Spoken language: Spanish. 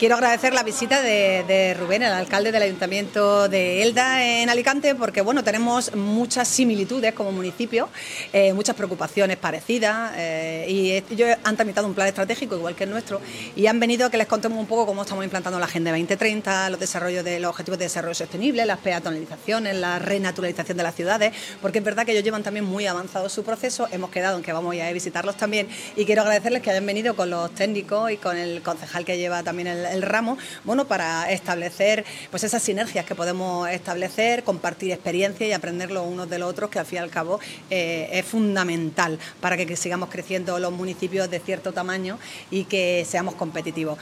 quiero agradecer la visita de Rubén, el alcalde del Ayuntamiento de Elda en Alicante, porque bueno, tenemos muchas similitudes como municipio, muchas preocupaciones parecidas y ellos han tramitado un plan estratégico igual que el nuestro y han venido a que les contemos un poco cómo estamos implantando la Agenda 2030, los desarrollos de los objetivos de desarrollo sostenible, las peatonalizaciones, la renaturalización de las ciudades, porque es verdad que ellos llevan también muy avanzado su proceso. Hemos quedado en que vamos a ir a visitarlos también y quiero agradecerles que hayan venido con los técnicos y con el concejal que lleva también el ramo, bueno, para establecer pues esas sinergias que podemos establecer, compartir experiencias y aprender los unos de los otros, que al fin y al cabo es fundamental para que sigamos creciendo los municipios de cierto tamaño y que seamos competitivos.